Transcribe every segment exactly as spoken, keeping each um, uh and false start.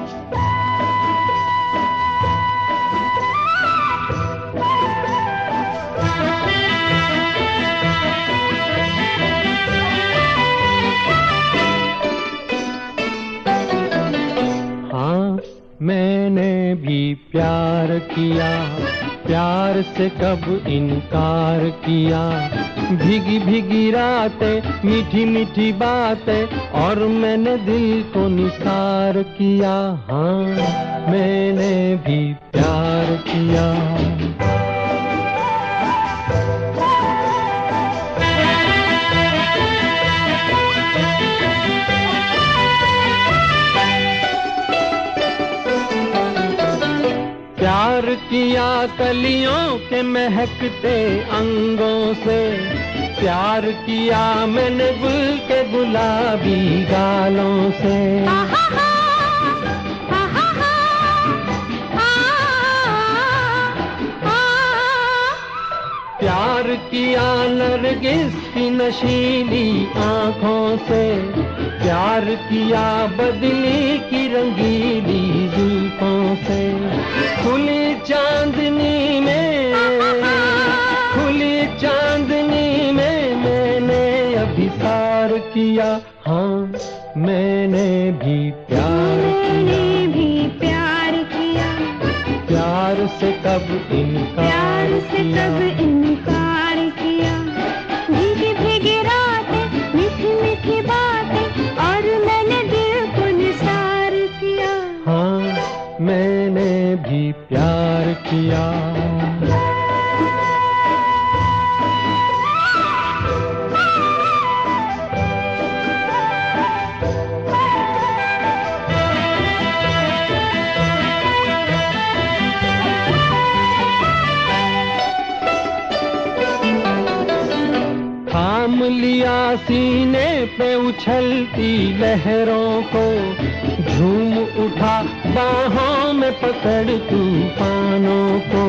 मैंने भी प्यार किया, प्यार से कब इनकार किया। भीगी भीगी रातें, मीठी मीठी बातें, और मैंने दिल को निसार किया। हाँ, मैंने भी प्यार किया। प्यार किया कलियों के महकते अंगों से, प्यार किया मैंने गुल के गुलाबी गालों से। प्यार किया नरगिस की नशीली आँखों से, प्यार किया बदली की रंगीली जुल्फों से। खुली चांदनी में, खुली चांदनी में मैंने अभिसार किया। हाँ, मैंने भी प्यार किया, मैंने भी प्यार किया। प्यार से कब इनकार प्यार से कब इनकार किया। भीगी भीगी रातें, मीठी मीठी बातें, और मैंने दिल को निसार किया। हाँ, मैंने भी प्यार किया। थाम लिया सीने पे उछलती लहरों को, झूम उठा बाहों में पकड़ तूफानों को।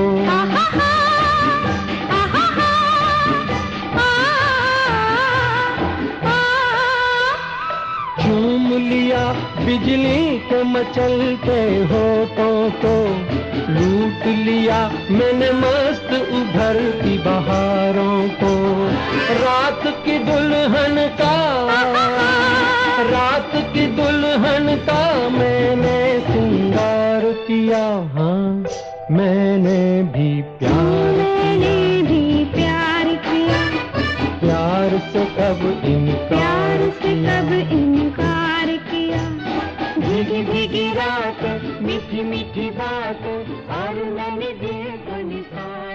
झूम लिया बिजली के मचलते होठों को, लूट लिया मैंने मस्त उभरती बहारों को। रात की दुल्हन का, रात की दुल्हन का मैंने श्रृंगार किया। हाँ, मैंने भी प्यार मैंने भी प्यार किया। प्यार से कब इनकार प्यार से कब इनकार किया। भीगी भीगी रात, मीठी मीठी बात, और मैंने दिल को निसार